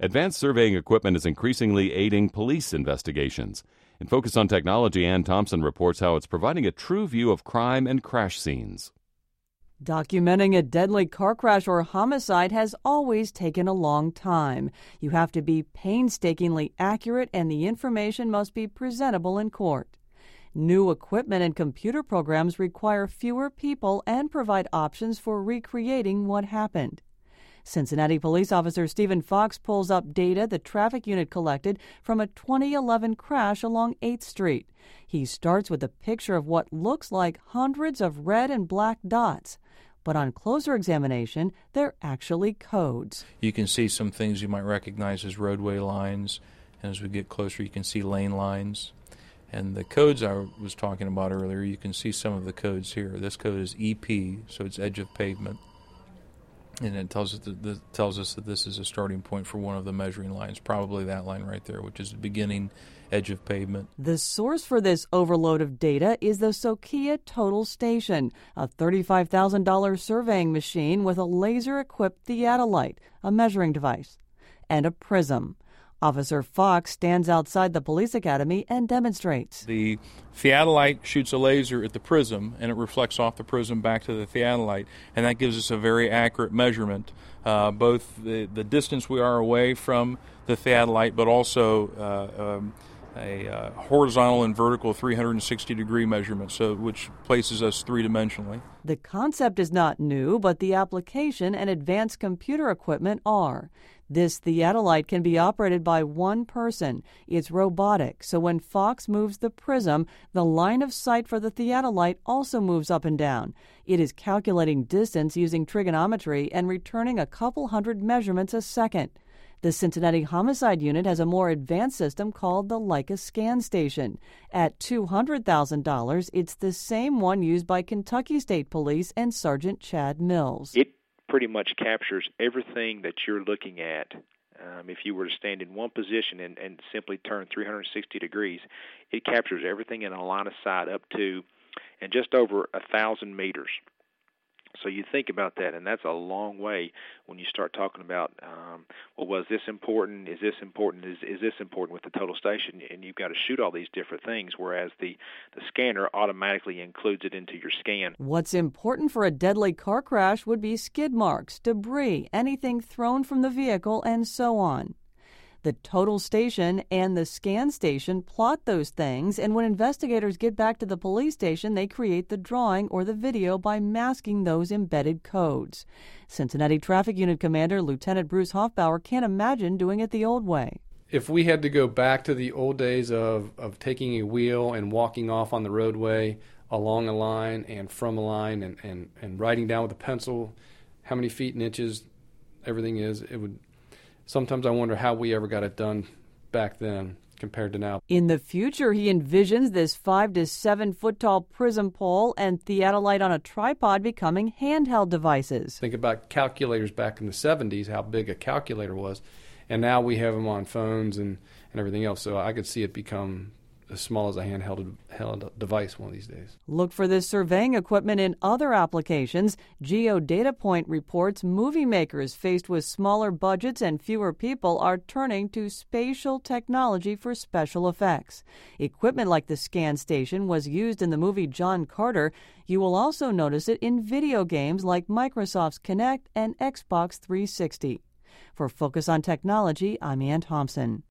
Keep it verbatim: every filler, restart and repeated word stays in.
Advanced surveying equipment is increasingly aiding police investigations. In Focus on Technology, Ann Thompson reports how it's providing a true view of crime and crash scenes. Documenting a deadly car crash or homicide has always taken a long time. You have to be painstakingly accurate, and the information must be presentable in court. New equipment and computer programs require fewer people and provide options for recreating what happened. Cincinnati police officer Stephen Fox pulls up data the traffic unit collected from a twenty eleven crash along eighth street. He starts with a picture of what looks like hundreds of red and black dots. But on closer examination, they're actually codes. You can see some things you might recognize as roadway lines, and as we get closer you can see lane lines. And the codes I was talking about earlier, you can see some of the codes here. This code is E P, so it's edge of pavement. And it tells us, that, that tells us that this is a starting point for one of the measuring lines, probably that line right there, which is the beginning edge of pavement. The source for this overload of data is the Sokia Total Station, a thirty-five thousand dollars surveying machine with a laser-equipped theodolite, a measuring device, and a prism. Officer Fox stands outside the police academy and demonstrates. The theodolite shoots a laser at the prism, and it reflects off the prism back to the theodolite, and that gives us a very accurate measurement, uh, both the, the distance we are away from the theodolite, but also uh, um, a uh, horizontal and vertical three hundred sixty degree measurement, so which places us three-dimensionally. The concept is not new, but the application and advanced computer equipment are. This theodolite can be operated by one person. It's robotic, so when Fox moves the prism, the line of sight for the theodolite also moves up and down. It is calculating distance using trigonometry and returning a couple hundred measurements a second. The Cincinnati Homicide Unit has a more advanced system called the Leica Scan Station. At two hundred thousand dollars, it's the same one used by Kentucky State Police and Sergeant Chad Mills. It pretty much captures everything that you're looking at. Um, if you were to stand in one position and, and simply turn three hundred sixty degrees, it captures everything in a line of sight up to and just over a thousand meters. So you think about that, and that's a long way when you start talking about, um, well, was this important? Is this important? Is is this important with the total station? And you've got to shoot all these different things, whereas the, the scanner automatically includes it into your scan. What's important for a deadly car crash would be skid marks, debris, anything thrown from the vehicle, and so on. The total station and the scan station plot those things, and when investigators get back to the police station, they create the drawing or the video by masking those embedded codes. Cincinnati Traffic Unit Commander Lieutenant Bruce Hoffbauer can't imagine doing it the old way. If we had to go back to the old days of, of taking a wheel and walking off on the roadway along a line and from a line and, and, and writing down with a pencil how many feet and inches everything is, it would... Sometimes I wonder how we ever got it done back then compared to now. In the future, he envisions this five to seven foot tall prism pole and theodolite on a tripod becoming handheld devices. Think about calculators back in the seventies, how big a calculator was, and now we have them on phones and, and everything else. So I could see it become as small as a handheld held device one of these days. Look for this surveying equipment in other applications. GeoData Point reports movie makers faced with smaller budgets and fewer people are turning to spatial technology for special effects. Equipment like the Scan Station was used in the movie John Carter. You will also notice it in video games like Microsoft's Kinect and Xbox three sixty. For Focus on Technology, I'm Ann Thompson.